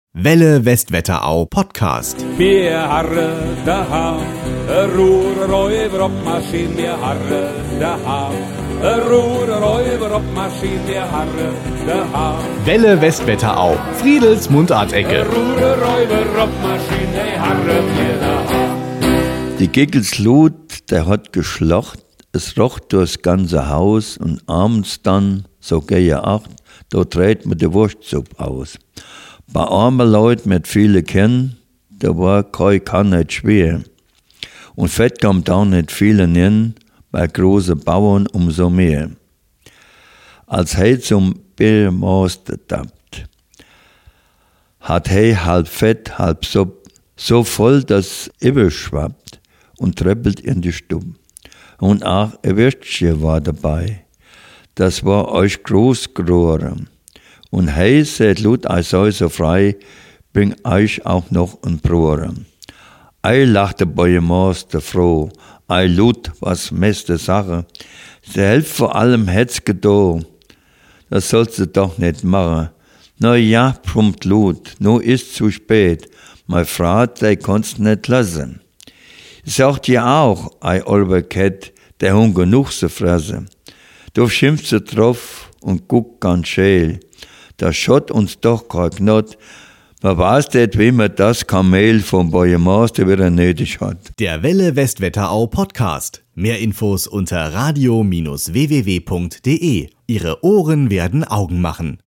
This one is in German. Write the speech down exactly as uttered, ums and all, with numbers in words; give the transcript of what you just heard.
Welle Westwetterau Podcast. Wir harren daheim, roer räuber op Maschine, wir harren daheim. Roer räuber op Maschine, wir harren daheim. Welle Westwetterau, Friedels Mundartecke. Roer räuber op Maschine, wir harren wir daheim. Die Giggelslut, der hat geschlacht, es roch durchs ganze Haus und abends dann, so gehe acht, da dreht mir die Wurstsuppe aus. Bei armen Leuten mit vielen Kindern, da war kein kann nicht schwer. Und Fett kommt auch nicht vielen hin, bei großen Bauern umso mehr. Als er zum Biermaster tappt, hat er halb Fett, halb Supp, so voll, dass es überschwappt und treppelt in die Stube. Und auch ein Würstchen war dabei. Das war euch groß geroren. Und hey, seht Lut, ei sei so frei, bring euch auch noch ein Broren. Ei, lachte Bäuermaster froh, ei Lut, was meste Sache. Sie helft vor allem het's gedo, das sollst du doch nicht machen. Na ja, brummt Lut, nu ist zu spät, mein Frat, der konnt's nicht lassen. Sagt ihr auch, ei olber Kett, der hun genug zu fressen. Du schimpft sie drauf und guckt ganz scheel. Da schott uns doch kein Knott. Man weiß nicht, wie man das Kamel vom Bäuermaster wieder nötig hat. Der Welle Westwetterau Podcast. Mehr Infos unter radio Bindestrich w w w punkt de. Ihre Ohren werden Augen machen.